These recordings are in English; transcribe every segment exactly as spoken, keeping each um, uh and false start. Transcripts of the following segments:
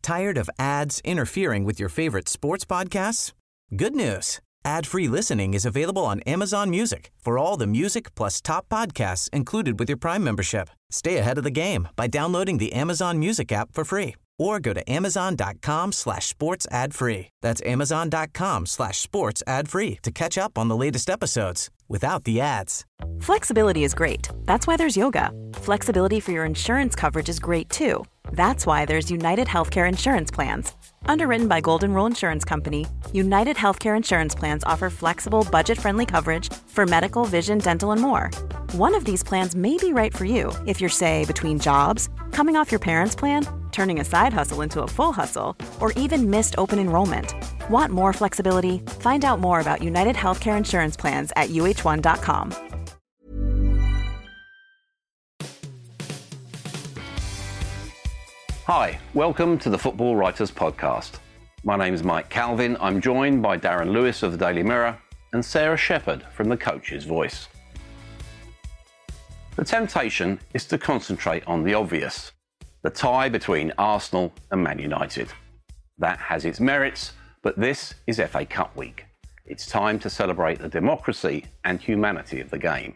Tired of ads interfering with your favorite sports podcasts? Good news. Ad-free listening is available on Amazon Music for all the music plus top podcasts included with your Prime membership. Stay ahead of the game by downloading the Amazon Music app for free or go to amazon.com slash sports ad free. That's amazon.com slash sports ad free to catch up on the latest episodes without the ads. Flexibility is great. That's why there's yoga. Flexibility for your insurance coverage is great too. That's why there's United Healthcare Insurance Plans. Underwritten by Golden Rule Insurance Company, United Healthcare Insurance Plans offer flexible, budget-friendly coverage for medical, vision, dental, and more. One of these plans may be right for you if you're, say, between jobs, coming off your parents' plan, turning a side hustle into a full hustle, or even missed open enrollment. Want more flexibility? Find out more about United Healthcare Insurance Plans at U H one dot com. Hi, welcome to the Football Writers Podcast. My name is Mike Calvin. I'm joined by Darren Lewis of the Daily Mirror and Sarah Shepherd from The Coach's Voice. The temptation is to concentrate on the obvious, the tie between Arsenal and Man United. That has its merits, but this is F A Cup week. It's time to celebrate the democracy and humanity of the game.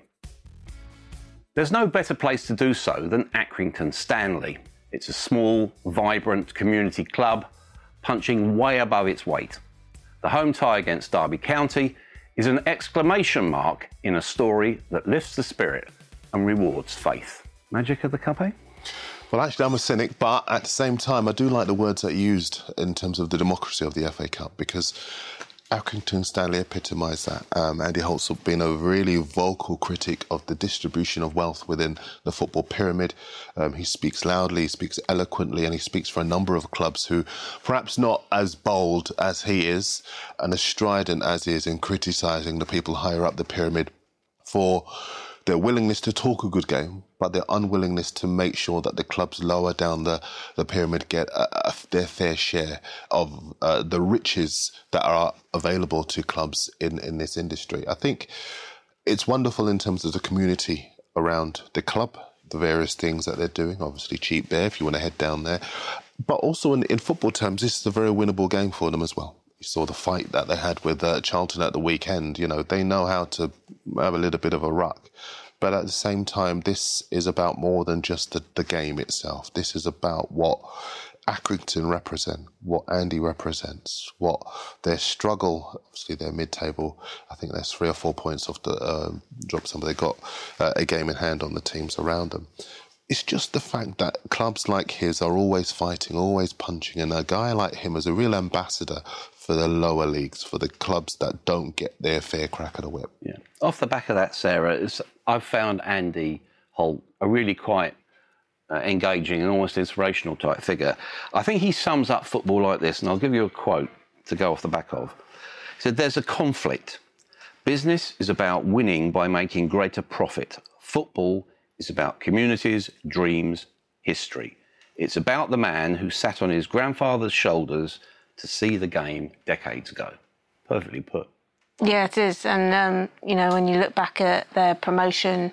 There's no better place to do so than Accrington Stanley. It's a small, vibrant community club punching way above its weight. The home tie against Derby County is an exclamation mark in a story that lifts the spirit and rewards faith. Magic of the Cup, eh? Well, actually, I'm a cynic, but at the same time, I do like the words that you used in terms of the democracy of the F A Cup, because Accrington Stanley epitomised that. Um, Andy Holt's been a really vocal critic of the distribution of wealth within the football pyramid. Um, he speaks loudly, he speaks eloquently, and he speaks for a number of clubs who, perhaps not as bold as he is and as strident as he is in criticising the people higher up the pyramid for their willingness to talk a good game, but their unwillingness to make sure that the clubs lower down the, the pyramid get a, a, their fair share of uh, the riches that are available to clubs in, in this industry. I think it's wonderful in terms of the community around the club, the various things that they're doing. Obviously cheap there if you want to head down there. But also in, in football terms, this is a very winnable game for them as well. You saw the fight that they had with uh, Charlton at the weekend. You know, they know how to have a little bit of a ruck. But at the same time, this is about more than just the, the game itself. This is about what Accrington represent, what Andy represents, what their struggle, obviously their mid-table, I think there's three or four points off the uh, drop some, but they got uh, a game in hand on the teams around them. It's just the fact that clubs like his are always fighting, always punching, and a guy like him is a real ambassador for the lower leagues, for the clubs that don't get their fair crack of the whip. Yeah. Off the back of that, Sarah, I've found Andy Holt a really quite uh, engaging and almost inspirational type figure. I think he sums up football like this, and I'll give you a quote to go off the back of. He said, "There's a conflict. Business is about winning by making greater profit. Football is about communities, dreams, history. It's about the man who sat on his grandfather's shoulders to see the game decades ago." Perfectly put. Yeah, it is. And, um, you know, when you look back at their promotion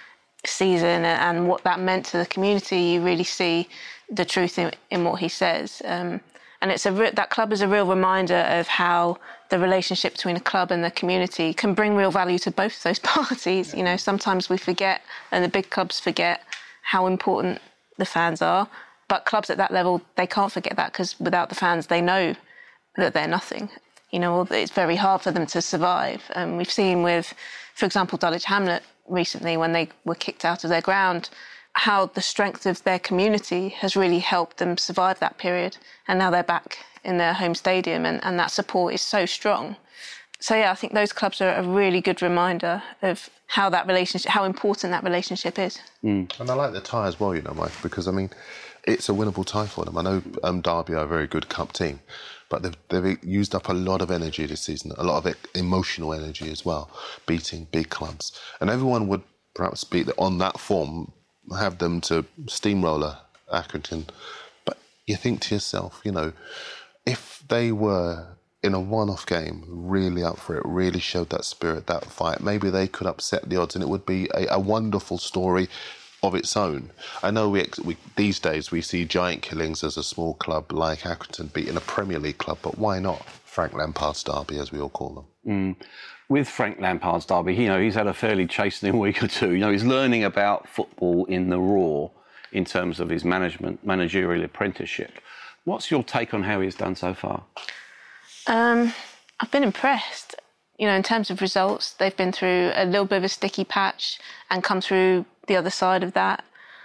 season and what that meant to the community, you really see the truth in, in what he says. Um, and it's a re- that club is a real reminder of how the relationship between a club and the community can bring real value to both those parties. You know, sometimes we forget, and the big clubs forget, how important the fans are. But clubs at that level, they can't forget that, because without the fans, they know that they're nothing. You know, it's very hard for them to survive. And we've seen with, for example, Dulwich Hamlet recently, when they were kicked out of their ground, how the strength of their community has really helped them survive that period. And now they're back in their home stadium, and, and that support is so strong. So, yeah, I think those clubs are a really good reminder of how that relationship, how important that relationship is. Mm. And I like the tie as well, you know, Mike, because, I mean, it's a winnable tie for them. I know um, Derby are a very good cup team, but they've, they've used up a lot of energy this season, a lot of it, emotional energy as well, beating big clubs. And everyone would perhaps be on that form, have them to steamroller Accrington. But you think to yourself, you know, if they were in a one-off game, really up for it, really showed that spirit, that fight, maybe they could upset the odds, and it would be a, a wonderful story of its own. I know we, we these days we see giant killings as a small club like Accrington beating a Premier League club, but why not Frank Lampard's derby, as we all call them? Mm. With Frank Lampard's derby, you know, he's had a fairly chastening week or two. You know, he's learning about football in the raw in terms of his management, managerial apprenticeship. What's your take on how he's done so far? Um, I've been impressed. You know, in terms of results, they've been through a little bit of a sticky patch and come through the other side of that.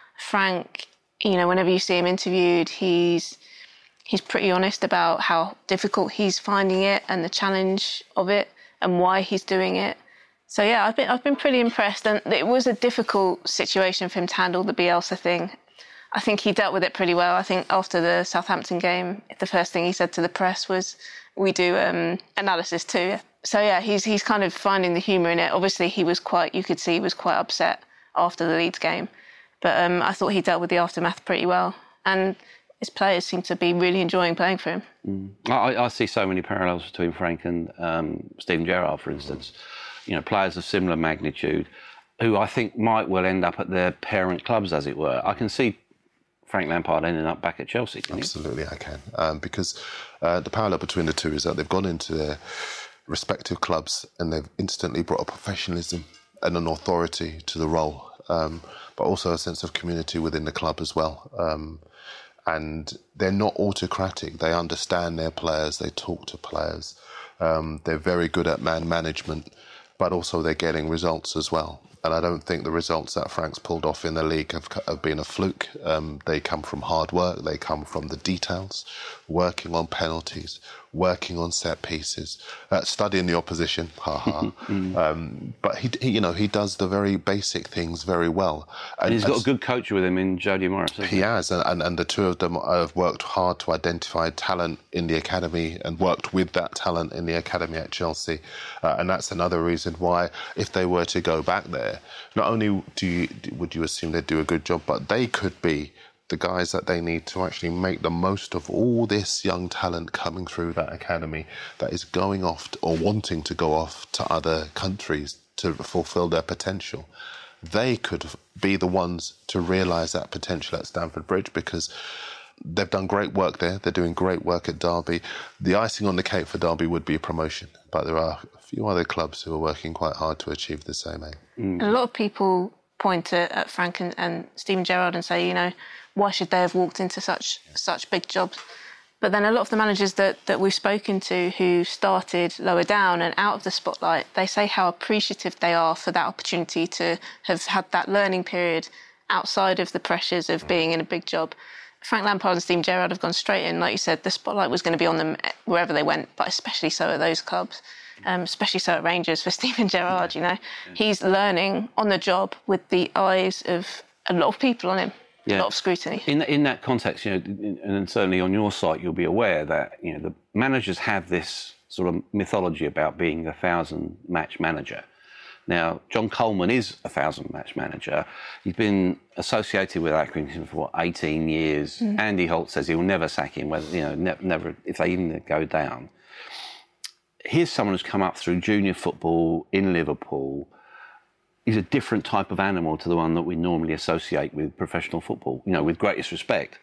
Frank, you know, whenever you see him interviewed, he's he's pretty honest about how difficult he's finding it and the challenge of it and why he's doing it. So yeah, I've been I've been pretty impressed, and it was a difficult situation for him to handle the Bielsa thing. I think he dealt with it pretty well. I think after the Southampton game, the first thing he said to the press was, "We do um, analysis too." So yeah, he's he's kind of finding the humour in it. Obviously, he was quite, you could see he was quite upset after the Leeds game. But um, I thought he dealt with the aftermath pretty well. And his players seem to be really enjoying playing for him. Mm. I, I see so many parallels between Frank and um, Steven Gerrard, for instance. You know, players of similar magnitude who I think might well end up at their parent clubs, as it were. I can see Frank Lampard ending up back at Chelsea, can you? Absolutely, I can. Um, because uh, the parallel between the two is that they've gone into their respective clubs and they've instantly brought a professionalism and an authority to the role, um, but also a sense of community within the club as well. Um, and they're not autocratic. They understand their players. They talk to players. Um, they're very good at man management, but also they're getting results as well. And I don't think the results that Frank's pulled off in the league have, have been a fluke. Um, they come from hard work. They come from the details, working on penalties, working on set pieces, uh, studying the opposition. Ha ha. um, but he, he, you know, he does the very basic things very well. And, and he's got a good coach with him in Jody Morris. He, he has, and, and, and the two of them have worked hard to identify talent in the academy and worked with that talent in the academy at Chelsea. Uh, and that's another reason why, if they were to go back there, not only do you, would you assume they'd do a good job, but they could be the guys that they need to actually make the most of all this young talent coming through that academy that is going off or wanting to go off to other countries to fulfil their potential. They could be the ones to realise that potential at Stamford Bridge, because they've done great work there. They're doing great work at Derby. The icing on the cake for Derby would be promotion, but there are a few other clubs who are working quite hard to achieve the same aim. Mm. A lot of people point at, at Frank and, and Steven Gerrard and say, you know, why should they have walked into such such big jobs? But then a lot of the managers that, that we've spoken to who started lower down and out of the spotlight, they say how appreciative they are for that opportunity to have had that learning period outside of the pressures of being in a big job. Frank Lampard and Steven Gerrard have gone straight in. Like you said, the spotlight was going to be on them wherever they went, but especially so at those clubs, um, especially so at Rangers for Steven Gerrard, you know. He's learning on the job with the eyes of a lot of people on him. Yeah. A lot of scrutiny. In in that context, you know, and certainly on your site, you'll be aware that, you know, the managers have this sort of mythology about being a thousand-match manager. Now, John Coleman is a thousand-match manager. He's been associated with Accrington for, what, eighteen years. Mm. Andy Holt says he'll never sack him, whether, you know, ne- never if they even go down. Here's someone who's come up through junior football in Liverpool. He's a different type of animal to the one that we normally associate with professional football, you know, with greatest respect.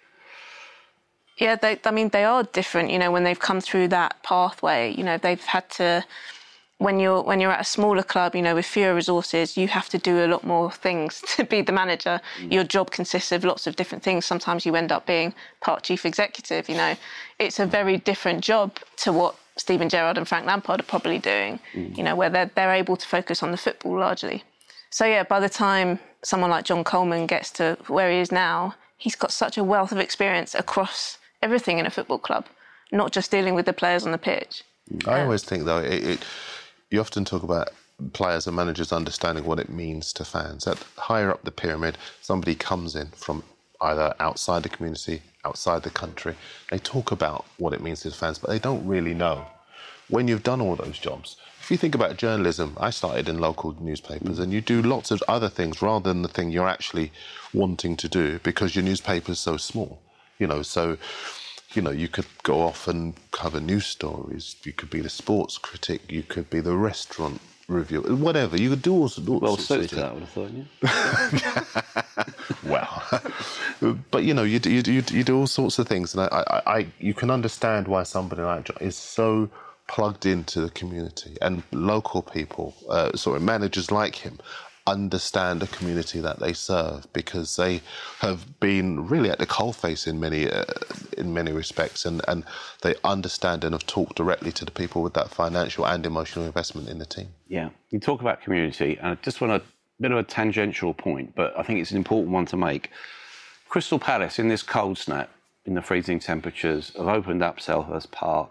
Yeah, they, I mean, they are different, you know, when they've come through that pathway. You know, they've had to, when you're when you're at a smaller club, you know, with fewer resources, you have to do a lot more things to be the manager. Mm. Your job consists of lots of different things. Sometimes you end up being part chief executive, you know. It's a very different job to what Steven Gerrard and Frank Lampard are probably doing, mm. you know, where they're, they're able to focus on the football largely. So, yeah, by the time someone like John Coleman gets to where he is now, he's got such a wealth of experience across everything in a football club, not just dealing with the players on the pitch. I always think, though, it, it, you often talk about players and managers understanding what it means to fans. At higher up the pyramid, somebody comes in from either outside the community, outside the country. They talk about what it means to fans, but they don't really know. When you've done all those jobs, if you think about journalism, I started in local newspapers, and you do lots of other things rather than the thing you're actually wanting to do because your newspaper's so small. You know, so, you know, you could go off and cover news stories. You could be the sports critic. You could be the restaurant reviewer. Whatever. You could do all sorts of Well things. suited, I would have thought, yeah. Well, but you know, you do, you do, you do all sorts of things, and I, I, I, you can understand why somebody like John is so plugged into the community, and local people, uh, sort of managers like him, understand the community that they serve, because they have been really at the coalface in many uh, in many respects, and, and they understand and have talked directly to the people with that financial and emotional investment in the team. Yeah, you talk about community, and I just want a bit of a tangential point, but I think it's an important one to make. Crystal Palace, in this cold snap, in the freezing temperatures, have opened up Selhurst Park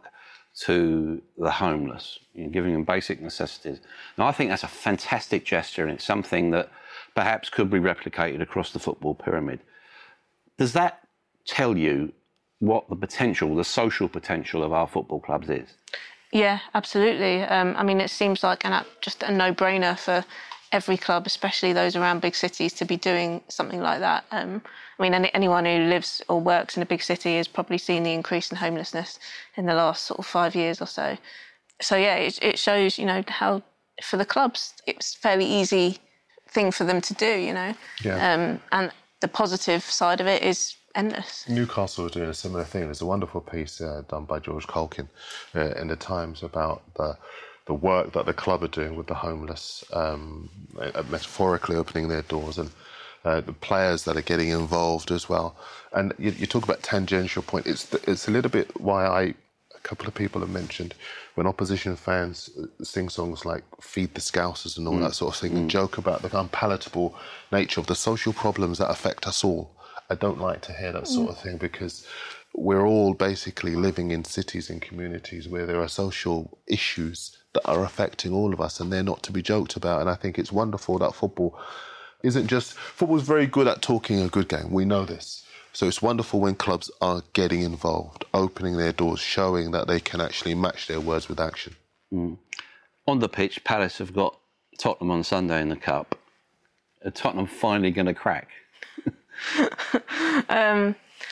to the homeless, you know, giving them basic necessities. Now, I think that's a fantastic gesture, and it's something that perhaps could be replicated across the football pyramid. Does that tell you what the potential, the social potential of our football clubs is? Yeah, absolutely. Um, I mean, it seems like an, just a no-brainer for every club, especially those around big cities, to be doing something like that. Um, I mean, any, anyone who lives or works in a big city has probably seen the increase in homelessness in the last sort of five years or so. So, yeah, it, it shows, you know, how for the clubs, it's a fairly easy thing for them to do, you know. Yeah. Um, and the positive side of it is endless. Newcastle are doing a similar thing. There's a wonderful piece uh, done by George Colkin uh, in the Times about the the work that the club are doing with the homeless, um, metaphorically opening their doors, and uh, the players that are getting involved as well. And you, you talk about tangential point. It's the, it's a little bit why I, a couple of people have mentioned, when opposition fans sing songs like Feed the Scousers and all mm. that sort of thing, mm. and joke about the unpalatable nature of the social problems that affect us all. I don't like to hear that sort mm. of thing, because we're all basically living in cities and communities where there are social issues that are affecting all of us, and they're not to be joked about. And I think it's wonderful that football isn't just... Football's very good at talking a good game. We know this. So it's wonderful when clubs are getting involved, opening their doors, showing that they can actually match their words with action. Mm. On the pitch, Palace have got Tottenham on Sunday in the Cup. Are Tottenham finally going to crack? um,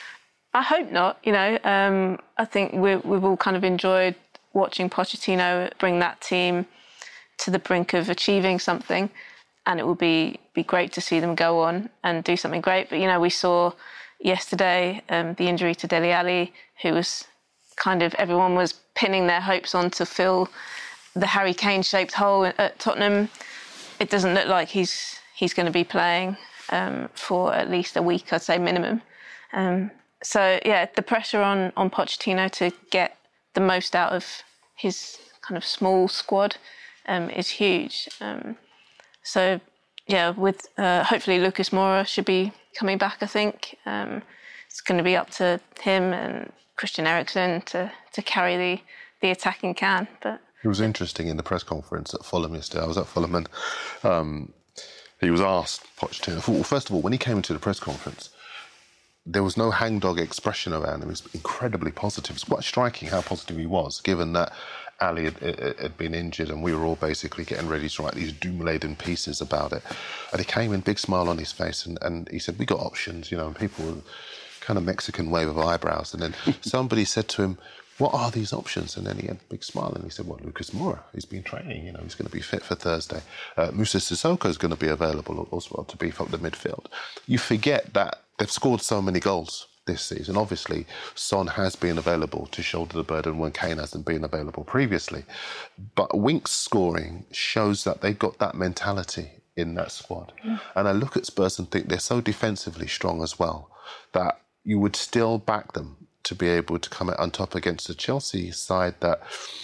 I hope not. You know, um, I think we're, we've all kind of enjoyed watching Pochettino bring that team to the brink of achieving something, and it would be be great to see them go on and do something great. But, you know, we saw yesterday um, the injury to Dele Alli, who was kind of, everyone was pinning their hopes on to fill the Harry Kane-shaped hole at Tottenham. It doesn't look like he's he's going to be playing um, for at least a week, I'd say, minimum. Um, so, yeah, the pressure on, on Pochettino to get the most out of his kind of small squad um, is huge. Um, so, yeah, with uh, hopefully Lucas Moura should be coming back, I think. Um, it's going to be up to him and Christian Eriksen to, to carry the, the attacking can. But it was interesting in the press conference at Fulham yesterday. I was at Fulham, and um, he was asked, Pochettino, well, first of all, when he came into the press conference, there was no hangdog expression around him. He was incredibly positive. It's quite striking how positive he was, given that Ali had, had been injured and we were all basically getting ready to write these doom-laden pieces about it. And he came in, big smile on his face, and, and he said, we got options, you know, and people were kind of Mexican wave of eyebrows. And then somebody said to him, what are these options? And then he had a big smile and he said, well, Lucas Moura, he's been training, you know, he's going to be fit for Thursday. Uh, Moussa Sissoko is going to be available as well to beef up the midfield. You forget that they've scored so many goals this season. Obviously, Son has been available to shoulder the burden when Kane hasn't been available previously. But Winks scoring shows that they've got that mentality in that squad. Yeah. And I look at Spurs and think they're so defensively strong as well that you would still back them to be able to come out on top against the Chelsea side that,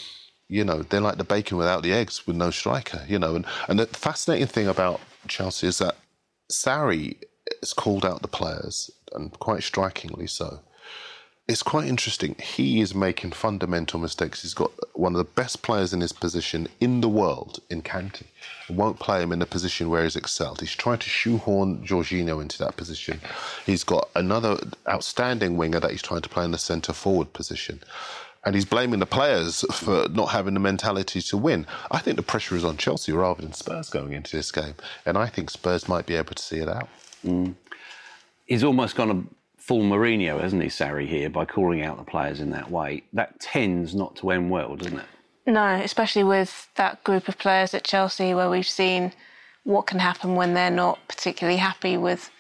you know, they're like the bacon without the eggs with no striker, you know. And, and the fascinating thing about Chelsea is that Sarri has called out the players, and quite strikingly so. It's quite interesting. He is making fundamental mistakes. He's got one of the best players in his position in the world in Kante. Won't play him in a position where he's excelled. He's trying to shoehorn Jorginho into that position. He's got another outstanding winger that he's trying to play in the centre-forward position. And he's blaming the players for not having the mentality to win. I think the pressure is on Chelsea rather than Spurs going into this game. And I think Spurs might be able to see it out. Mm. He's almost gone a full Mourinho, hasn't he, Sarri, here, by calling out the players in that way. That tends not to end well, doesn't it? No, especially with that group of players at Chelsea where we've seen what can happen when they're not particularly happy with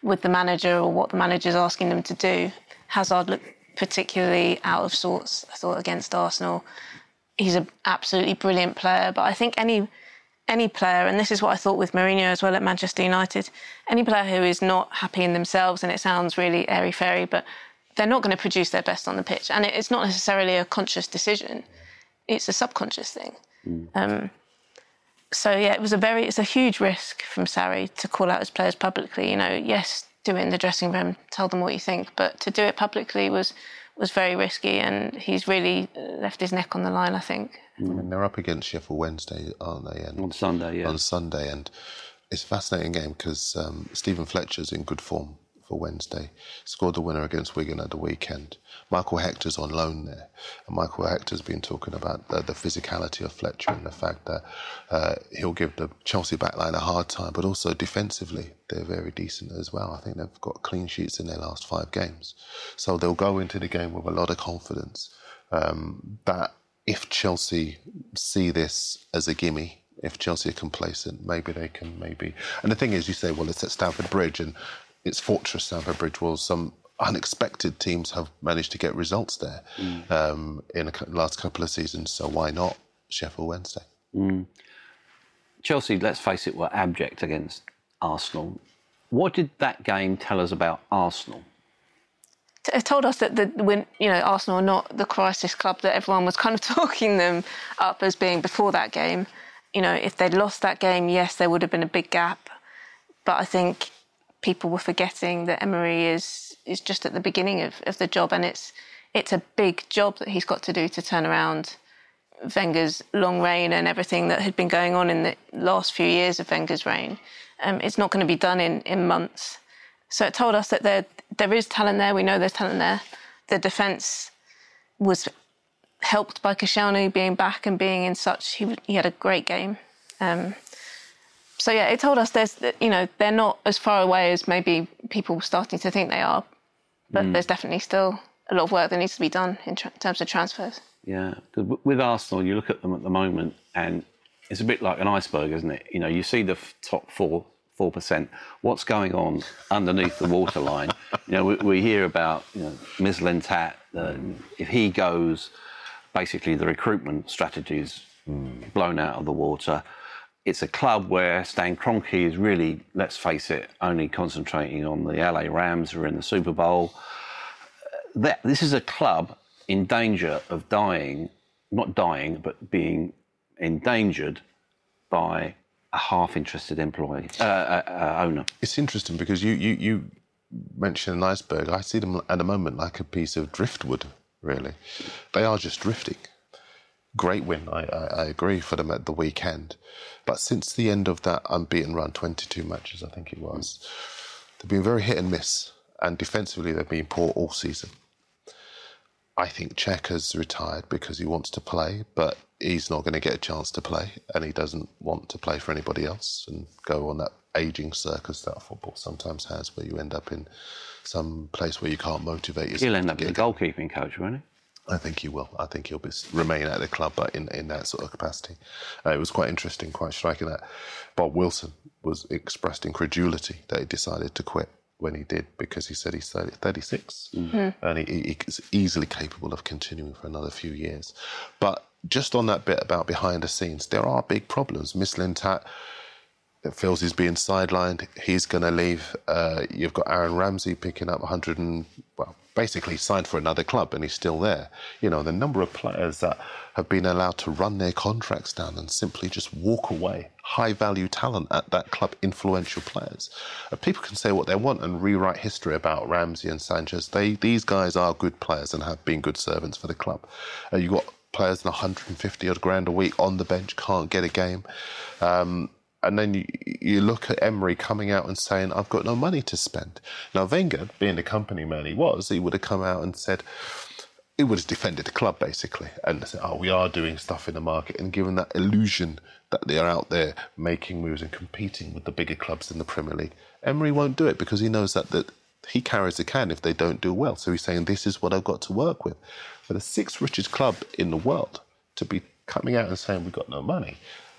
with the manager or what the manager's asking them to do. Hazard looked particularly out of sorts, I thought, against Arsenal. He's an absolutely brilliant player, but I think any any player, and this is what I thought with Mourinho as well at Manchester United, any player who is not happy in themselves, and it sounds really airy-fairy, but they're not going to produce their best on the pitch. And it's not necessarily a conscious decision. It's a subconscious thing. Mm. Um, so, yeah, it was a very, it's a huge risk from Sarri to call out his players publicly. You know, yes, do it in the dressing room, tell them what you think, but to do it publicly was was very risky, and he's really left his neck on the line, I think. I mean, they're up against Sheffield Wednesday, aren't they? And on Sunday, yeah. On Sunday, and it's a fascinating game because um, Stephen Fletcher's in good form for Wednesday. Scored the winner against Wigan at the weekend. Michael Hector's on loan there. And Michael Hector's been talking about the, the physicality of Fletcher and the fact that uh, he'll give the Chelsea backline a hard time, but also defensively, they're very decent as well. I think they've got clean sheets in their last five games. So they'll go into the game with a lot of confidence um, that if Chelsea see this as a gimme, if Chelsea are complacent, maybe they can maybe... And the thing is, you say, well, it's at Stamford Bridge and it's Fortress Stamford Bridge. Well, some unexpected teams have managed to get results there mm. um, in the last couple of seasons, so why not Sheffield Wednesday? Mm. Chelsea, let's face it, were abject against Arsenal. What did that game tell us about Arsenal? It told us that the when you know Arsenal are not the crisis club that everyone was kind of talking them up as being before that game. You know, if they'd lost that game, yes, there would have been a big gap. But I think people were forgetting that Emery is is just at the beginning of, of the job, and it's it's a big job that he's got to do to turn around Wenger's long reign and everything that had been going on in the last few years of Wenger's reign. Um, it's not going to be done in, in months. So it told us that there there is talent there. We know there's talent there. The defence was helped by Koscielny being back and being in such... He, he had a great game. Um, so, yeah, it told us there's, you know, they're not as far away as maybe people were starting to think they are. But mm. there's definitely still a lot of work that needs to be done in tra- terms of transfers. Yeah, because with Arsenal, you look at them at the moment and it's a bit like an iceberg, isn't it? You know, you see the f- top four, four percent. What's going on underneath the waterline? You know, we, we hear about, you know, Mislintat. Uh, if he goes, basically the recruitment strategy is mm. blown out of the water. It's a club where Stan Kroenke is really, let's face it, only concentrating on the L A Rams who are in the Super Bowl. That, this is a club in danger of dying, not dying, but being endangered by a half-interested employee, uh, uh, uh, owner. It's interesting because you, you, you mentioned an iceberg. I see them at the moment like a piece of driftwood, really. They are just drifting. Great win, I, I, I agree, for them at the weekend. But since the end of that unbeaten run, twenty-two matches, I think it was, they've been very hit and miss. And defensively, they've been poor all season. I think Cech has retired because he wants to play, but he's not going to get a chance to play, and he doesn't want to play for anybody else and go on that ageing circus that football sometimes has, where you end up in some place where you can't motivate yourself. He'll end up as a goalkeeping coach, won't he? I think he will. I think he'll be, remain at the club, but in, in that sort of capacity. Uh, it was quite interesting, quite striking that Bob Wilson was expressed incredulity that he decided to quit when he did, because he said he's thirty, thirty-six mm-hmm. and he, he's easily capable of continuing for another few years. But just on that bit about behind the scenes, there are big problems. Mislintat feels he's being sidelined. He's going to leave. Uh, you've got Aaron Ramsey picking up one hundred and, well, basically signed for another club, and he's still there. You know, the number of players that have been allowed to run their contracts down and simply just walk away, high-value talent at that club, influential players. Uh, people can say what they want and rewrite history about Ramsey and Sanchez. They, these guys are good players and have been good servants for the club. Uh, you've got players in one hundred fifty odd grand a week on the bench, can't get a game. Um, And then you, you look at Emery coming out and saying, I've got no money to spend. Now, Wenger, being the company man he was, he would have come out and said, he would have defended the club, basically, and said, oh, we are doing stuff in the market, and given that illusion that they are out there making moves and competing with the bigger clubs in the Premier League. Emery won't do it because he knows that, that he carries the can if they don't do well. So he's saying, this is what I've got to work with. For the sixth richest club in the world to be coming out and saying, we've got no money,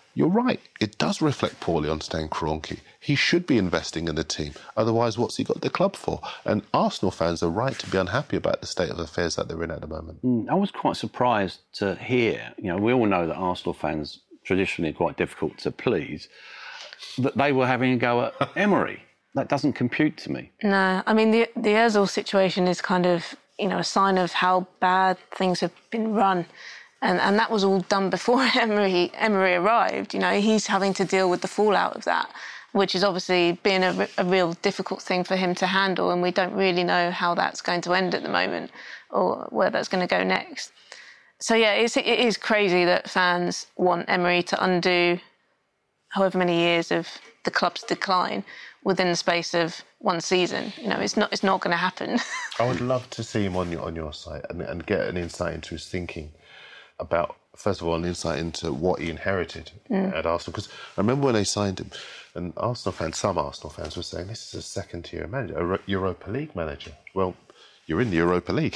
you're right. It does reflect poorly on Stan Kroenke. He should be investing in the team. Otherwise, what's he got the club for? And Arsenal fans are right to be unhappy about the state of affairs that they're in at the moment. Mm, I was quite surprised to hear, you know, we all know that Arsenal fans traditionally are quite difficult to please, that they were having a go at Emery. That doesn't compute to me. No, I mean, the, the Ozil situation is kind of, you know, a sign of how bad things have been run. And, and that was all done before Emery, Emery arrived. You know, he's having to deal with the fallout of that, which is obviously been a, a real difficult thing for him to handle. And we don't really know how that's going to end at the moment or where that's going to go next. So, yeah, it's, it is crazy that fans want Emery to undo however many years of the club's decline within the space of one season. You know, it's not it's not going to happen. I would love to see him on your, on your site and, and get an insight into his thinking about, first of all, an insight into what he inherited mm. at Arsenal. Because I remember when they signed him, and Arsenal fans, some Arsenal fans were saying, this is a second-tier manager, a Europa League manager. Well, you're in the Europa League.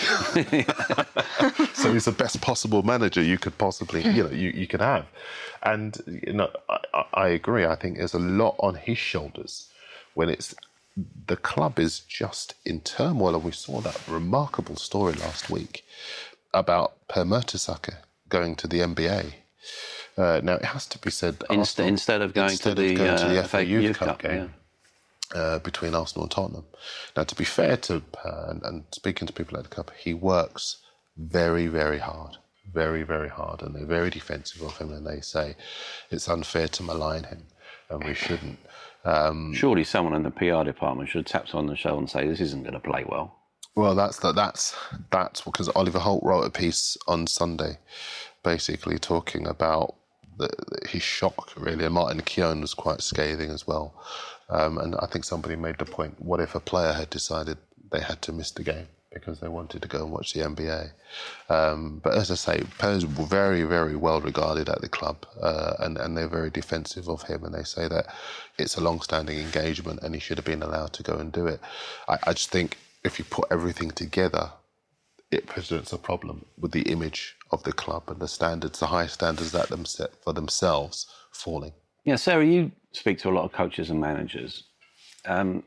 So he's the best possible manager you could possibly, you know, you, you could have. And, you know, I, I agree. I think there's a lot on his shoulders when it's, the club is just in turmoil. And we saw that remarkable story last week about Per Mertesacker going to the N B A. Uh, now, it has to be said... Inst- Arsenal, instead of going instead to the, of going uh, to the F A Youth, Youth Cup, Cup game yeah. uh, between Arsenal and Tottenham. Now, to be fair to Per, and, and speaking to people at the club, he works very, very hard. Very, very hard. And they're very defensive of him, and they say it's unfair to malign him, and we shouldn't. Um, Surely someone in the P R department should tap on the shoulder and say, this isn't going to play well. Well, that's that. That's that's because Oliver Holt wrote a piece on Sunday, basically talking about the, his shock, really. And Martin Keown was quite scathing as well. Um, and I think somebody made the point: what if a player had decided they had to miss the game because they wanted to go and watch the N B A? Um, but as I say, Per's very, very well regarded at the club, uh, and and they're very defensive of him. And they say that it's a long-standing engagement, and he should have been allowed to go and do it. I, I just think, if you put everything together, it presents a problem with the image of the club and the standards, the high standards that them set for themselves, falling. Yeah, Sarah, you speak to a lot of coaches and managers. Um,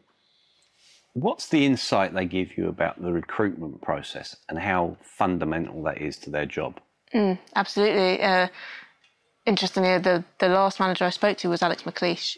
what's the insight they give you about the recruitment process and how fundamental that is to their job? Mm, absolutely. Uh, interestingly, the, the last manager I spoke to was Alex McLeish.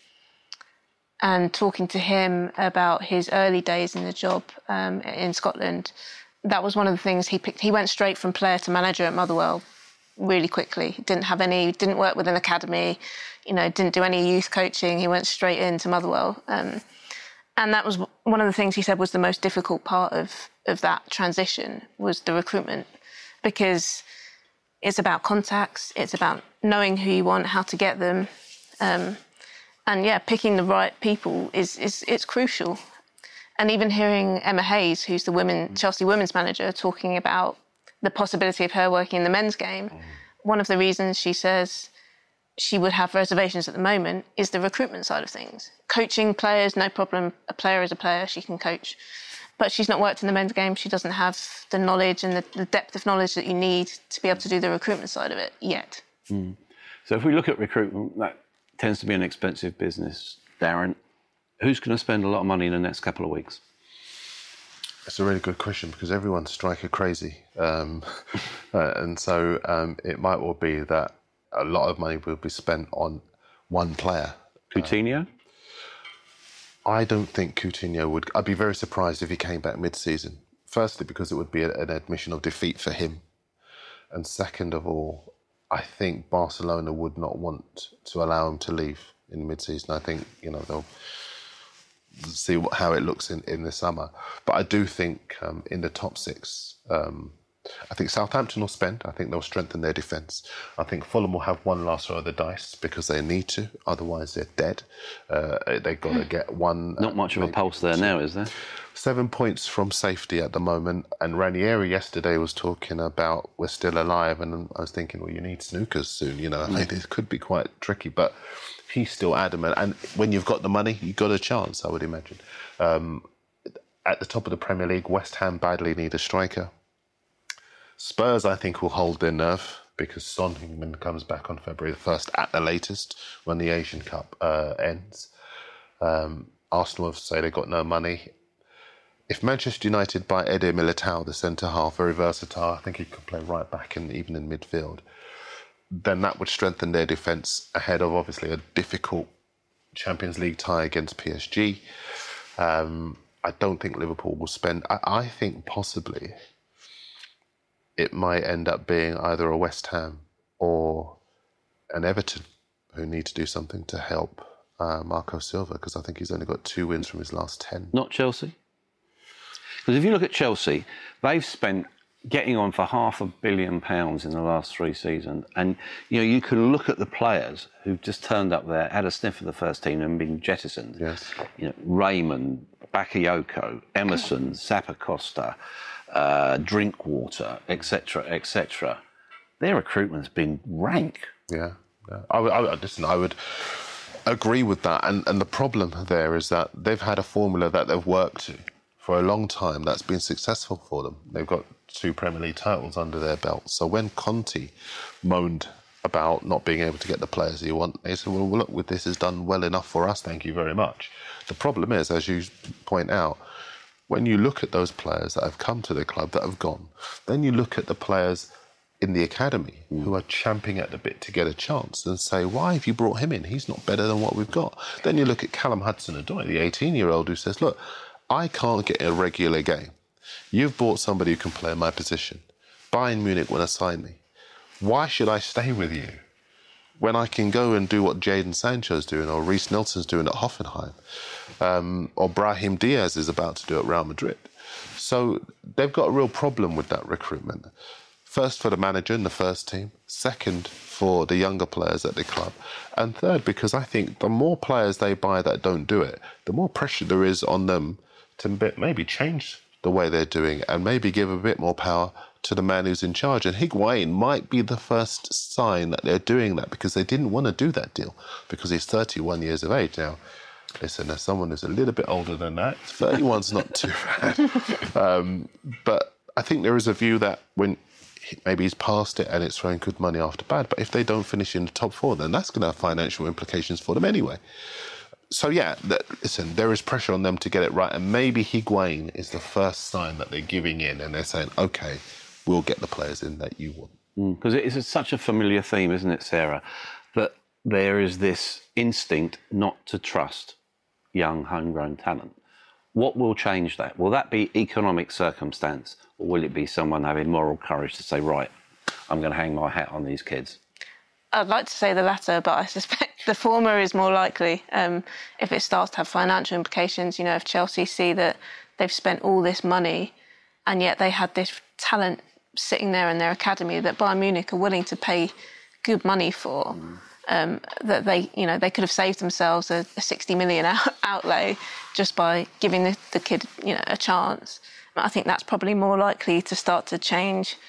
And talking to him about his early days in the job um, in Scotland, that was one of the things he picked. He went straight from player to manager at Motherwell really quickly. Didn't have any, didn't work with an academy, you know, didn't do any youth coaching. He went straight into Motherwell. Um, and that was one of the things he said was the most difficult part of, of that transition was the recruitment, because it's about contacts, it's about knowing who you want, how to get them. Um, And yeah, picking the right people is, is it's crucial. And even hearing Emma Hayes, who's the women Chelsea women's manager, talking about the possibility of her working in the men's game, mm. one of the reasons she says she would have reservations at the moment is the recruitment side of things. Coaching players, no problem. A player is a player, she can coach. But she's not worked in the men's game. She doesn't have the knowledge and the, the depth of knowledge that you need to be able to do the recruitment side of it yet. Mm. So if we look at recruitment, that tends to be an expensive business. Darren, who's going to spend a lot of money in the next couple of weeks? It's a really good question because everyone's striker crazy. Um, uh, and so um, it might well be that a lot of money will be spent on one player. Coutinho? Uh, I don't think Coutinho would... I'd be very surprised if he came back mid-season. Firstly, because it would be an admission of defeat for him. And second of all, I think Barcelona would not want to allow him to leave in mid-season. I think, you know, they'll see what, how it looks in, in the summer. But I do think um, in the top six, um, I think Southampton will spend. I think they'll strengthen their defence. I think Fulham will have one last roll of the dice because they need to. Otherwise, they're dead. Uh, they've got to get one... Not much of a pulse there now, is there? Seven points from safety at the moment. And Ranieri yesterday was talking about we're still alive. And I was thinking, well, you need snookers soon. You know, I mean, it could be quite tricky. But he's still adamant. And when you've got the money, you've got a chance, I would imagine. Um, at the top of the Premier League, West Ham badly need a striker. Spurs, I think, will hold their nerve because Son Heung-min comes back on February the first at the latest when the Asian Cup uh, ends. Um, Arsenal have say they've got no money. If Manchester United buy Eder Militao, the centre-half, very versatile, I think he could play right back and even in midfield, then that would strengthen their defence ahead of, obviously, a difficult Champions League tie against P S G. Um, I don't think Liverpool will spend... I, I think possibly it might end up being either a West Ham or an Everton who need to do something to help uh, Marco Silva, because I think he's only got two wins from his last ten. Not Chelsea? Because if you look at Chelsea, they've spent getting on for half a billion pounds in the last three seasons. And, you know, you can look at the players who've just turned up there, had a sniff of the first team and been jettisoned. Yes. You know, Raymond, Bakayoko, Emerson, Zappacosta, uh, Drinkwater, et cetera, et cetera. Their recruitment's been rank. Yeah. yeah. I, would, I would, listen, I would agree with that. And, and the problem there is that they've had a formula that they've worked to for a long time that's been successful for them. They've got two Premier League titles under their belt. So when Conte moaned about not being able to get the players he wants, they said, well, look, with this is done well enough for us, thank you very much. The problem is, as you point out, when you look at those players that have come to the club, that have gone, then you look at the players in the academy mm. who are champing at the bit to get a chance and say, why have you brought him in? He's not better than what we've got. Then you look at Callum Hudson-Odoi, the eighteen-year-old who says, look, I can't get a regular game. You've bought somebody who can play in my position. Bayern Munich want to sign me. Why should I stay with you when I can go and do what Jadon Sancho's doing or Reece Nelson's doing at Hoffenheim um, or Brahim Diaz is about to do at Real Madrid? So they've got a real problem with that recruitment. First for the manager and the first team. Second for the younger players at the club. And third, because I think the more players they buy that don't do it, the more pressure there is on them to maybe change the way they're doing and maybe give a bit more power to the man who's in charge. And Higuain might be the first sign that they're doing that, because they didn't want to do that deal because he's thirty-one years of age now. Listen, as someone who's a little bit older than that, thirty-one's not too bad. Um, but I think there is a view that when maybe he's past it and it's throwing good money after bad, but if they don't finish in the top four, then that's going to have financial implications for them anyway. So, yeah, that, listen, there is pressure on them to get it right. And maybe Higuain is the first sign that they're giving in and they're saying, OK, we'll get the players in that you want. Because mm, it is such a familiar theme, isn't it, Sarah, that there is this instinct not to trust young, homegrown talent. What will change that? Will that be economic circumstance, or will it be someone having moral courage to say, right, I'm going to hang my hat on these kids? I'd like to say the latter, but I suspect the former is more likely. Um, if it starts to have financial implications, you know, if Chelsea see that they've spent all this money and yet they had this talent sitting there in their academy that Bayern Munich are willing to pay good money for, mm. um, that they, you know, they could have saved themselves a, a sixty million out, outlay just by giving the, the kid, you know, a chance. I think that's probably more likely to start to change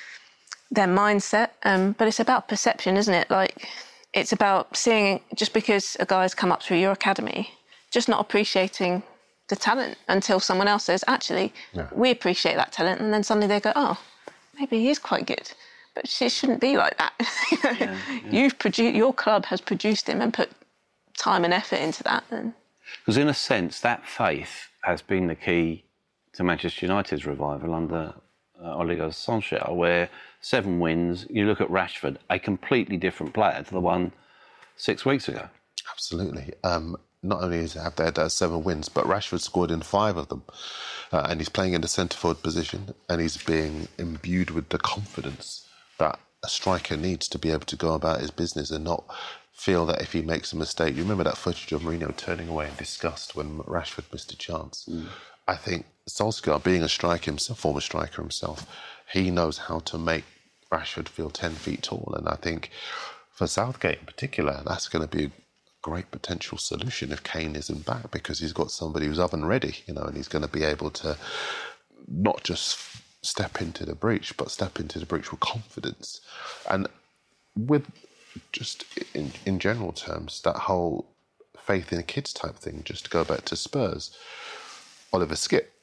their mindset, um, but it's about perception, isn't it? Like, it's about seeing, just because a guy's come up through your academy, just not appreciating the talent until someone else says, actually, yeah. we appreciate that talent, and then suddenly they go, oh, maybe he is quite good. But it shouldn't be like that. yeah, yeah. You've produced, your club has produced him and put time and effort into that. Because in a sense, that faith has been the key to Manchester United's revival under uh, Oliver Solskjaer, where seven wins, you look at Rashford, a completely different player to the one six weeks ago. Absolutely. Um, not only has have they had uh, seven wins, but Rashford scored in five of them. Uh, and he's playing in the centre-forward position, and he's being imbued with the confidence that a striker needs to be able to go about his business and not feel that if he makes a mistake... You remember that footage of Mourinho turning away in disgust when Rashford missed a chance? Mm. I think Solskjaer, being a striker himself, former striker himself, he knows how to make Rashford feel ten feet tall. And I think for Southgate in particular, that's going to be a great potential solution if Kane isn't back, because he's got somebody who's oven ready, you know, and he's going to be able to not just step into the breach, but step into the breach with confidence. And with just in, in general terms, that whole faith in kids type thing, just to go back to Spurs, Oliver Skipp,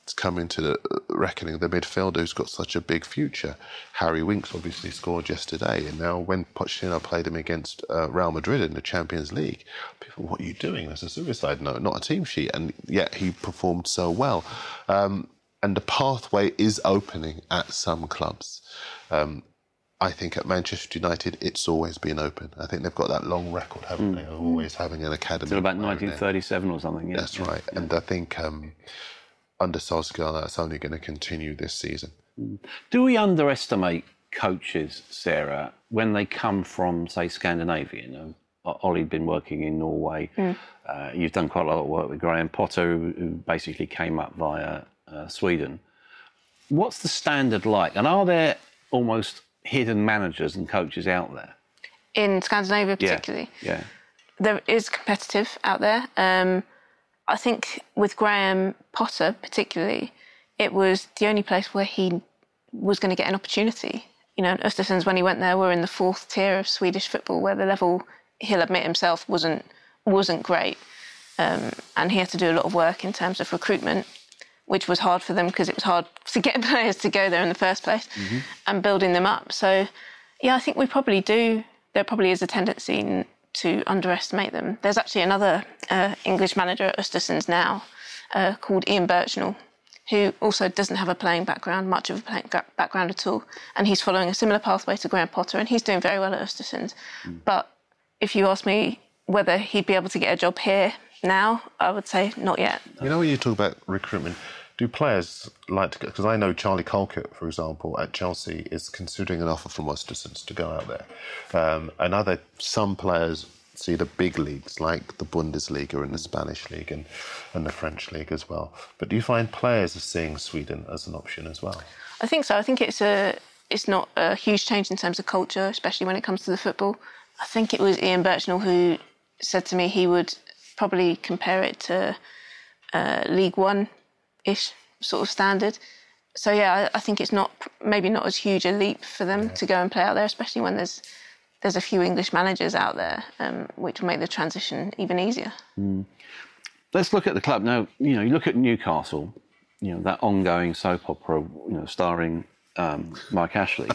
come into the reckoning the midfielder who's got such a big future. Harry Winks obviously scored yesterday, and now when Pochettino played him against uh, Real Madrid in the Champions League, people, what are you doing? That's a suicide note, not a team sheet, and yet he performed so well. Um, and the pathway is opening at some clubs. Um, I think at Manchester United, it's always been open. I think they've got that long record, haven't mm. they, of always having an academy. Until about nineteen thirty-seven or something, yeah. That's right. Yeah. And I think um, under Solskjaer, that's only going to continue this season. Mm. Do we underestimate coaches, Sarah, when they come from, say, Scandinavia? You know, Ollie'd been working in Norway. Mm. Uh, you've done quite a lot of work with Graham Potter, who, who basically came up via uh, Sweden. What's the standard like? And are there almost hidden managers and coaches out there? In Scandinavia particularly? Yeah. yeah. There is competitive out there. Um, I think with Graham Potter particularly, it was the only place where he was going to get an opportunity. You know, Östersunds, when he went there, were in the fourth tier of Swedish football, where the level, he'll admit himself, wasn't wasn't great. Um, and he had to do a lot of work in terms of recruitment, which was hard for them because it was hard to get players to go there in the first place, mm-hmm. and building them up. So, yeah, I think we probably do. There probably is a tendency to underestimate them. There's actually another uh, English manager at Östersunds now uh, called Ian Birchnell, who also doesn't have a playing background, much of a playing background at all. And he's following a similar pathway to Graham Potter, and he's doing very well at Östersunds. Mm. But if you ask me whether he'd be able to get a job here now, I would say not yet. You know, when you talk about recruitment, do players like to go? Because I know Charlie Colkett, for example, at Chelsea, is considering an offer from Östersunds to go out there. Um, and other some players see the big leagues like the Bundesliga and the Spanish league and, and the French league as well. But do you find players are seeing Sweden as an option as well? I think so. I think it's a it's not a huge change in terms of culture, especially when it comes to the football. I think it was Ian Birchnell who said to me he would probably compare it to uh, League One-ish sort of standard. So, yeah, I, I think it's not maybe not as huge a leap for them yeah. to go and play out there, especially when there's there's a few English managers out there, um, which will make the transition even easier. Mm. Let's look at the club now. You know, you look at Newcastle. You know, that ongoing soap opera. You know, starring um, Mike Ashley.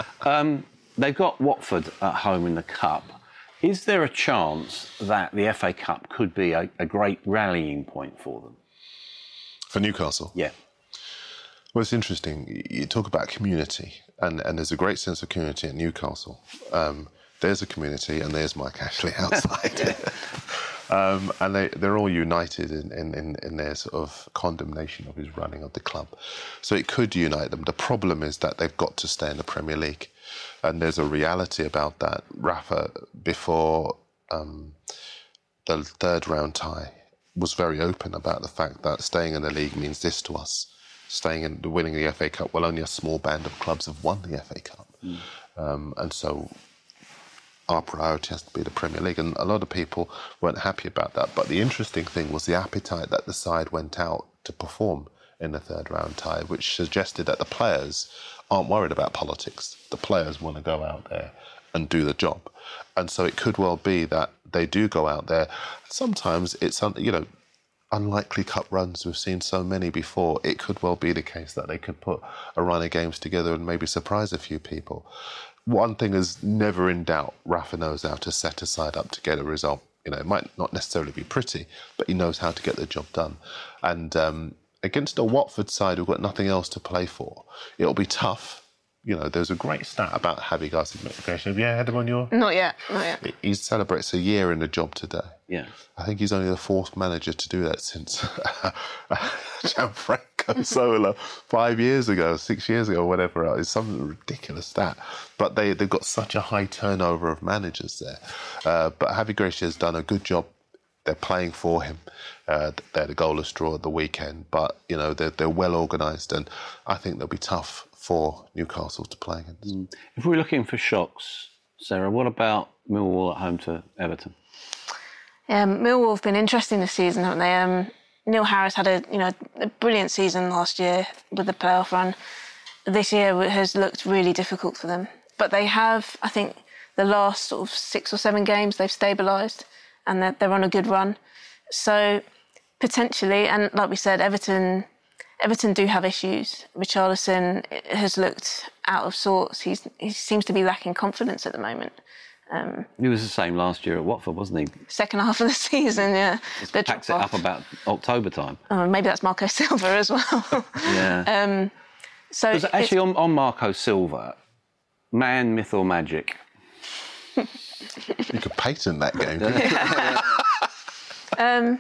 um, they've got Watford at home in the cup. Is there a chance that the F A Cup could be a, a great rallying point for them? For Newcastle? Yeah. Well, it's interesting. You talk about community, and, and there's a great sense of community at Newcastle. Um, there's a community, and there's Mike Ashley outside. um, and they, they're all united in, in, in their sort of condemnation of his running of the club. So it could unite them. The problem is that they've got to stay in the Premier League. And there's a reality about that. Rafa, before um, the third round tie, was very open about the fact that staying in the league means this to us. Staying in winning the F A Cup, well, only a small band of clubs have won the F A Cup. Mm. Um, and so our priority has to be the Premier League. And a lot of people weren't happy about that. But the interesting thing was the appetite that the side went out to perform in the third round tie, which suggested that the players aren't worried about politics. The players want to go out there and do the job. And so it could well be that they do go out there. Sometimes it's, you know, unlikely cup runs. We've seen so many before. It could well be the case that they could put a run of games together and maybe surprise a few people. One thing is never in doubt. Rafa knows how to set a side up to get a result. You know, it might not necessarily be pretty, but he knows how to get the job done. And um, against a Watford side who've got nothing else to play for, it'll be tough. You know, there's a great stat about Javi Garcia. Have you had him on your... Not yet, not yet. He celebrates a year in the job today. Yeah. I think he's only the fourth manager to do that since Gianfranco Zola five years ago, six years ago, whatever. It's some ridiculous stat. But they, they've got such a high turnover of managers there. Uh, but Javi Gracia has done a good job. They're playing for him. Uh, they had a goalless draw at the weekend. But, you know, they're, they're well organised, and I think they'll be tough for Newcastle to play against. Mm. If we're looking for shocks, Sarah, what about Millwall at home to Everton? Um, Millwall have been interesting this season, haven't they? Um, Neil Harris had a you know a brilliant season last year with the playoff run. This year has looked really difficult for them. But they have, I think, the last sort of six or seven games they've stabilised, and they're, they're on a good run. So potentially, and like we said, Everton... Everton do have issues. Richarlison has looked out of sorts. He's, he seems to be lacking confidence at the moment. Um, he was the same last year at Watford, wasn't he? Second half of the season, yeah. Just packs it up about October time. Oh, maybe that's Marco Silva as well. Yeah. um, so actually, on, on Marco Silva, man, myth or magic? You could patent that game. Yeah. um,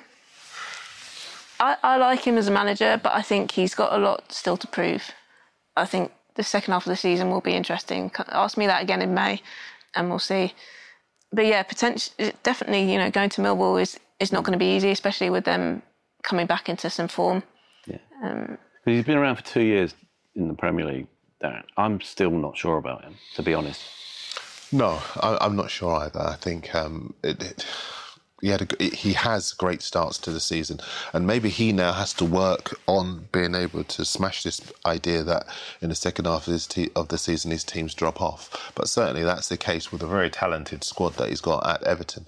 I, I like him as a manager, but I think he's got a lot still to prove. I think the second half of the season will be interesting. Ask me that again in May, and we'll see. But yeah, potentially, definitely, you know, going to Millwall is, is not going to be easy, especially with them coming back into some form. Yeah. Um, he's been around for two years in the Premier League, Darren. I'm still not sure about him, to be honest. No, I, I'm not sure either. I think um, it, it, he had a, he has great starts to the season, and maybe he now has to work on being able to smash this idea that in the second half of, his te- of the season his teams drop off. But certainly that's the case with a very talented squad that he's got at Everton.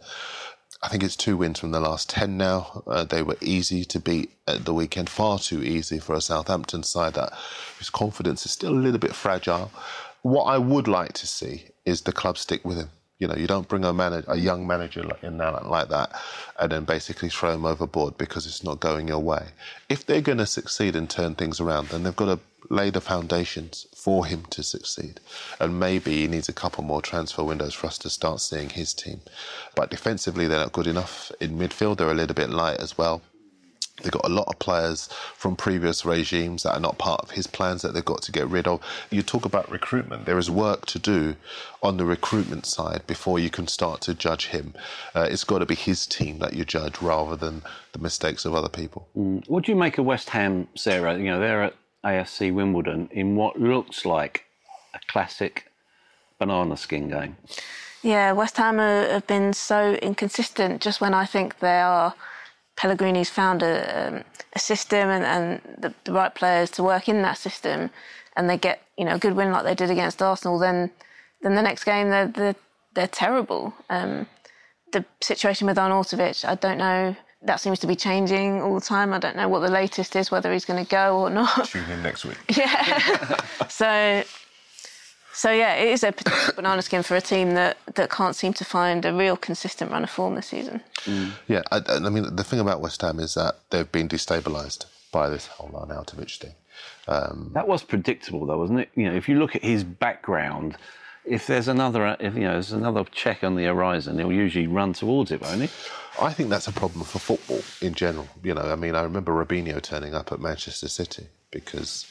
I think it's two wins from the last ten now. Uh, they were easy to beat at the weekend, far too easy for a Southampton side that whose confidence is still a little bit fragile. What I would like to see is the club stick with him. You know, you don't bring a manager, a young manager in there like that and then basically throw him overboard because it's not going your way. If they're going to succeed and turn things around, then they've got to lay the foundations for him to succeed. And maybe he needs a couple more transfer windows for us to start seeing his team. But defensively, they're not good enough. In midfield, they're a little bit light as well. They've got a lot of players from previous regimes that are not part of his plans that they've got to get rid of. You talk about recruitment. There is work to do on the recruitment side before you can start to judge him. Uh, it's got to be his team that you judge rather than the mistakes of other people. Mm. What do you make of West Ham, Sarah? You know, they're at A F C Wimbledon in what looks like a classic banana skin game. Yeah, West Ham have been so inconsistent just when I think they are... Pellegrini's found a, um, a system and, and the, the right players to work in that system, and they get, you know, a good win like they did against Arsenal, then then the next game they're they're, they're terrible. Um, the situation with Arnautovic, I don't know. That seems to be changing all the time. I don't know what the latest is, whether he's going to go or not. Tune in next week. Yeah. so. So, yeah, it is a potential banana skin for a team that, that can't seem to find a real consistent run of form this season. Mm. Yeah, I, I mean, the thing about West Ham is that they've been destabilised by this whole Arnautovic thing. Um, that was predictable, though, wasn't it? You know, if you look at his background, if there's another, if you know, there's another check on the horizon, he'll usually run towards it, won't he? I think that's a problem for football in general. You know, I mean, I remember Robinho turning up at Manchester City because...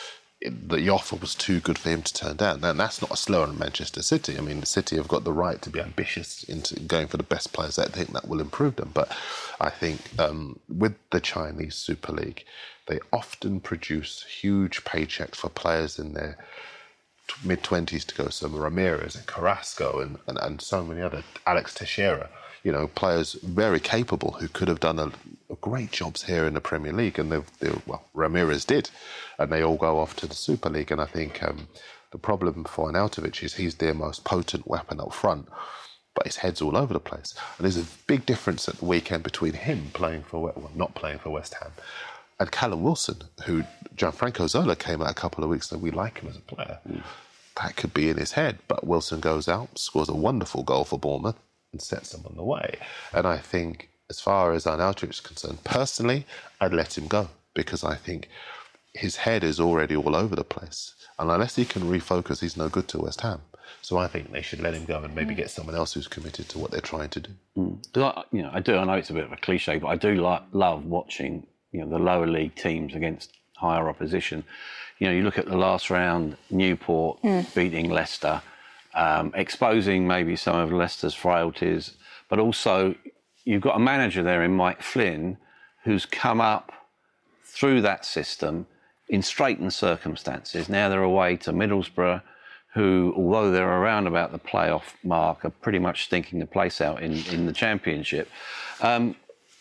the offer was too good for him to turn down. And that's not a slur on Manchester City. I mean, the City have got the right to be ambitious into going for the best players that they think that will improve them. But I think um, with the Chinese Super League, they often produce huge paychecks for players in their mid-twenties to go. So Ramirez and Carrasco and, and, and so many other, Alex Teixeira, you know, players very capable who could have done a, a great jobs here in the Premier League. And they've, they, well, Ramirez did. And they all go off to the Super League. And I think um, the problem for Arnautovic is he's their most potent weapon up front, but his head's all over the place. And there's a big difference at the weekend between him playing for, well, not playing for West Ham, and Callum Wilson, who Gianfranco Zola came out a couple of weeks ago. We like him as a player. Mm. That could be in his head. But Wilson goes out, scores a wonderful goal for Bournemouth and sets them on the way. And I think, as far as Arnautovic is concerned, personally, I'd let him go because I think his head is already all over the place. And unless he can refocus, he's no good to West Ham. So I think they should let him go and maybe get someone else who's committed to what they're trying to do. Mm. I, you know, I do. I know it's a bit of a cliche, but I do like, love watching, you know, the lower league teams against higher opposition. You know, you look at the last round, Newport mm. beating Leicester, um, exposing maybe some of Leicester's frailties, but also you've got a manager there in Mike Flynn who's come up through that system in straitened circumstances. Now they're away to Middlesbrough, who, although they're around about the playoff mark, are pretty much stinking the place out in, in the Championship. Um,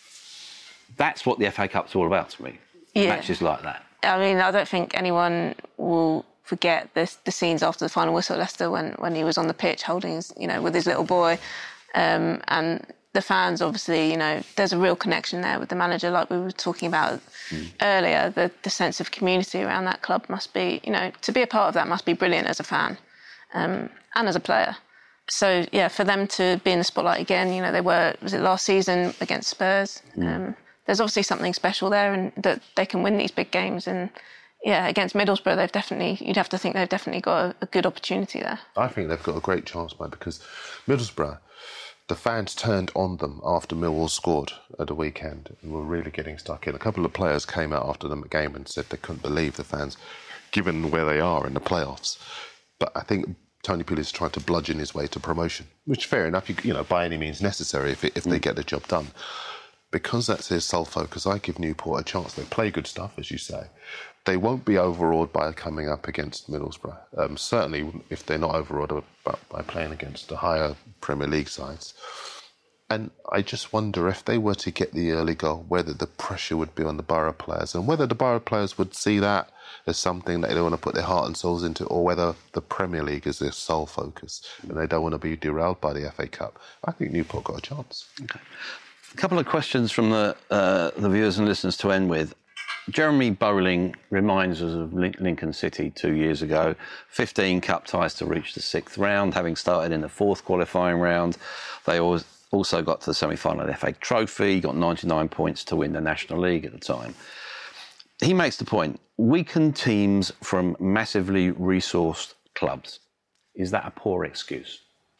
that's what the F A Cup's all about to me. Yeah. Matches like that. I mean, I don't think anyone will forget the, the scenes after the final whistle at Leicester when, when he was on the pitch holding his, you know, with his little boy. Um, and the fans, obviously, you know, there's a real connection there with the manager, like we were talking about mm. earlier. The, the sense of community around that club must be, you know, to be a part of that must be brilliant as a fan um, and as a player. So, yeah, for them to be in the spotlight again, you know, they were, was it last season against Spurs? Mm. Um, there's obviously something special there, and that they can win these big games. And, yeah, against Middlesbrough, they've definitely, you'd have to think they've definitely got a, a good opportunity there. I think they've got a great chance, mate, because Middlesbrough, the fans turned on them after Millwall scored at the weekend and were really getting stuck in. A couple of players came out after the game and said they couldn't believe the fans, given where they are in the playoffs. But I think Tony Pulis is trying to bludgeon his way to promotion, which, fair enough, you, you know, by any means necessary if, it, if mm. they get the job done. Because that's his sole focus, I give Newport a chance. They play good stuff, as you say. They won't be overawed by coming up against Middlesbrough. Um, certainly, if they're not overawed by playing against the higher Premier League sides. And I just wonder if they were to get the early goal, whether the pressure would be on the Borough players, and whether the Borough players would see that as something that they don't want to put their heart and souls into, or whether the Premier League is their sole focus and they don't want to be derailed by the F A Cup. I think Newport got a chance. Okay. A couple of questions from the uh, the viewers and listeners to end with. Jeremy Bowling reminds us of Lincoln City two years ago. fifteen cup ties to reach the sixth round, having started in the fourth qualifying round. They always also got to the semi-final of the F A Trophy, got ninety-nine points to win the National League at the time. He makes the point, weakened teams from massively resourced clubs. Is that a poor excuse?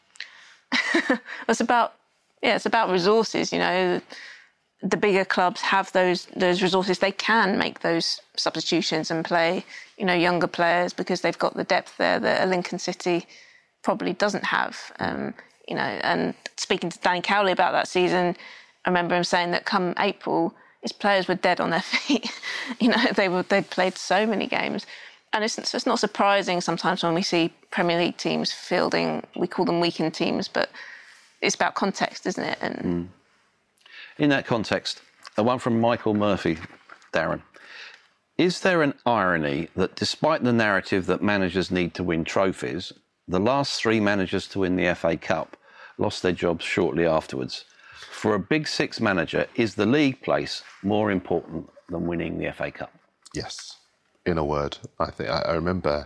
It's about, yeah, it's about resources, you know. The bigger clubs have those those resources. They can make those substitutions and play, you know, younger players because they've got the depth there that a Lincoln City probably doesn't have. Um, you know, and speaking to Danny Cowley about that season, I remember him saying that come April, his players were dead on their feet. you know, they were they'd played so many games, and it's it's not surprising sometimes when we see Premier League teams fielding. We call them weakened teams, but it's about context, isn't it? And mm. In that context, a one from Michael Murphy, Darren. Is there an irony that despite the narrative that managers need to win trophies, the last three managers to win the F A Cup lost their jobs shortly afterwards? For a Big Six manager, is the league place more important than winning the F A Cup? Yes, in a word. I think I, I remember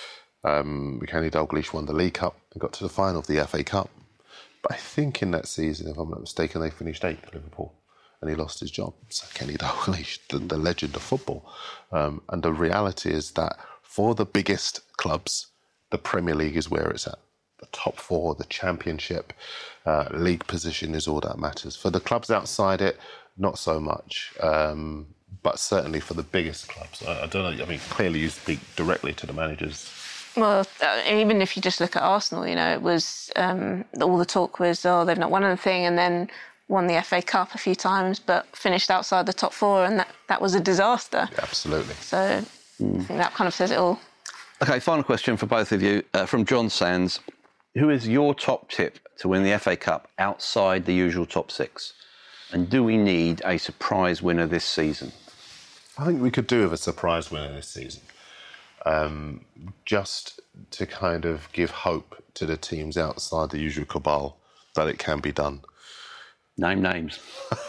um, Kenny Dalglish won the League Cup and got to the final of the F A Cup. But I think in that season, if I'm not mistaken, they finished eighth at Liverpool and he lost his job. So Kenny Dalglish, the, the legend of football. Um, and the reality is that for the biggest clubs, the Premier League is where it's at. The top four, the Championship, uh, league position is all that matters. For the clubs outside it, not so much. Um, but certainly for the biggest clubs. I, I don't know, I mean, clearly you speak directly to the managers. Well, uh, even if you just look at Arsenal, you know, it was um, all the talk was, oh, they've not won anything, and then won the F A Cup a few times, but finished outside the top four, and that, that was a disaster. Yeah, absolutely. So mm. I think that kind of says it all. OK, final question for both of you uh, from John Sands. Who is your top tip to win the F A Cup outside the usual top six? And do we need a surprise winner this season? I think we could do with a surprise winner this season. Um, just to kind of give hope to the teams outside the usual cabal that it can be done. Name names.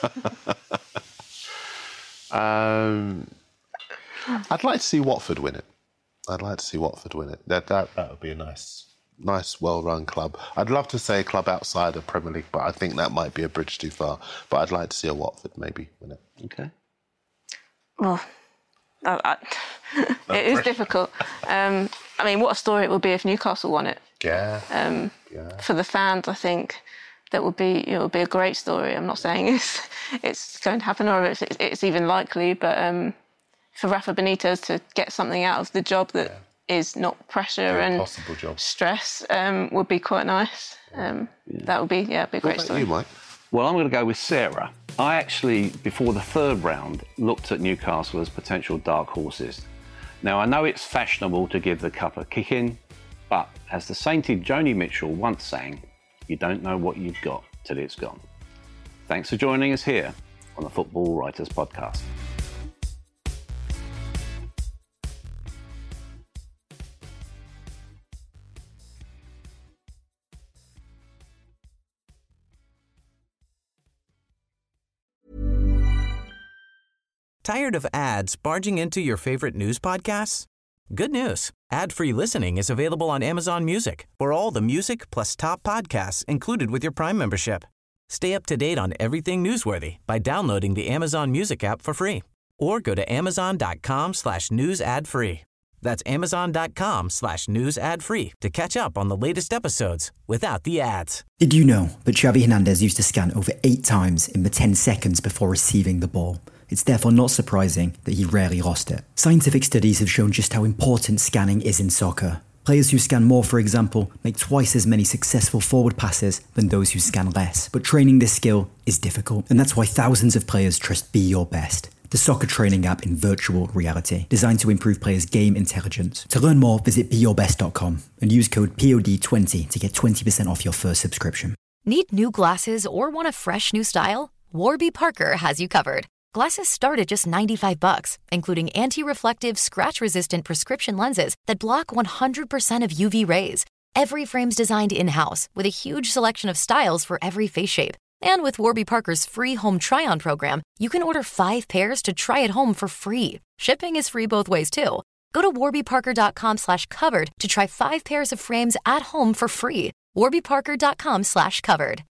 um, I'd like to see Watford win it. I'd like to see Watford win it. That that, that would be a nice, nice, well-run club. I'd love to say a club outside of Premier League, but I think that might be a bridge too far. But I'd like to see a Watford maybe win it. Okay. Well, I, I, it is difficult. Um, I mean, what a story it would be if Newcastle won it. Yeah. Um, yeah. For the fans, I think that would be it would be a great story. I'm not saying it's it's going to happen or it's, it's even likely, but um, for Rafa Benitez to get something out of the job that yeah. is not pressure yeah, and job. stress um, would be quite nice. Um, yeah. That would be yeah, be a great what about story. You, Mike? Well, I'm going to go with Sarah. I actually, before the third round, looked at Newcastle as potential dark horses. Now, I know it's fashionable to give the cup a kick in, but as the sainted Joni Mitchell once sang, you don't know what you've got till it's gone. Thanks for joining us here on the Football Writers Podcast. Tired of ads barging into your favorite news podcasts? Good news. Ad-free listening is available on Amazon Music for all the music plus top podcasts included with your Prime membership. Stay up to date on everything newsworthy by downloading the Amazon Music app for free or go to amazon.com slash news ad free. That's amazon.com slash news ad free to catch up on the latest episodes without the ads. Did you know that Xavi Hernandez used to scan over eight times in the ten seconds before receiving the ball? It's therefore not surprising that he rarely lost it. Scientific studies have shown just how important scanning is in soccer. Players who scan more, for example, make twice as many successful forward passes than those who scan less. But training this skill is difficult, and that's why thousands of players trust Be Your Best, the soccer training app in virtual reality, designed to improve players' game intelligence. To learn more, visit be your best dot com and use code P O D twenty to get twenty percent off your first subscription. Need new glasses or want a fresh new style? Warby Parker has you covered. Glasses start at just ninety-five bucks, including anti-reflective, scratch-resistant prescription lenses that block one hundred percent of U V rays. Every frame's designed in-house with a huge selection of styles for every face shape. And with Warby Parker's free home try-on program, you can order five pairs to try at home for free. Shipping is free both ways, too. Go to warbyparker.com slash covered to try five pairs of frames at home for free. warbyparker.com slash covered.